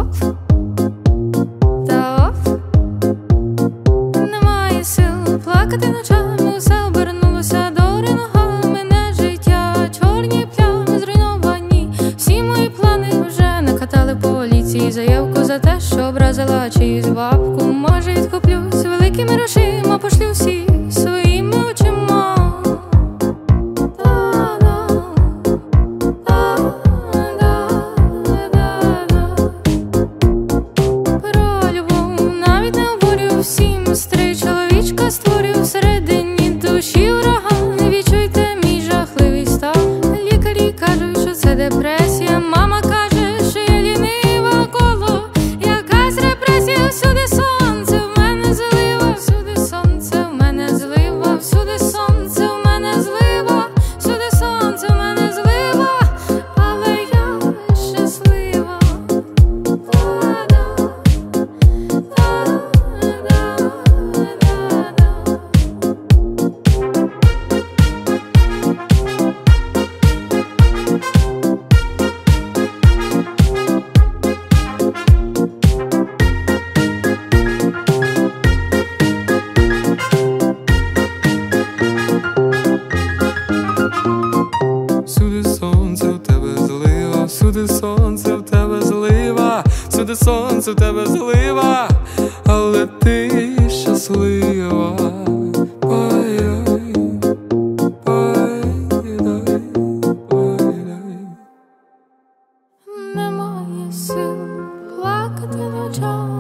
оп, та оп. Немає сил плакати ночами, все обернулося дори ногами. Не життя, чорні плями зруйновані. Всі мої плани вже накатали поліції заявку за те, що образила чиюсь бабку. Може відкуплюсь великими грошима, пошлю всі своїми очима. Про любов навіть не обурю, всім стрий чоловічка створю. Всередині душі ураган, відчуйте мій жахливий стан. Лікарі кажуть, що це депресія, мама каже, що я лінива коло. Якась репресія, всюди сонце, в мене злива, всюди сонце, в мене злива, всюди сонце, в мене злива, всюди сонце, в мене злива, але я щаслива. Всюди сонце, в тебе злива, всюди сонце, в тебе злива, всюди сонце, в тебе злива, але ти щаслива. Ой-ой, ой-ой, ой-ой. Немає сил плакати ночами.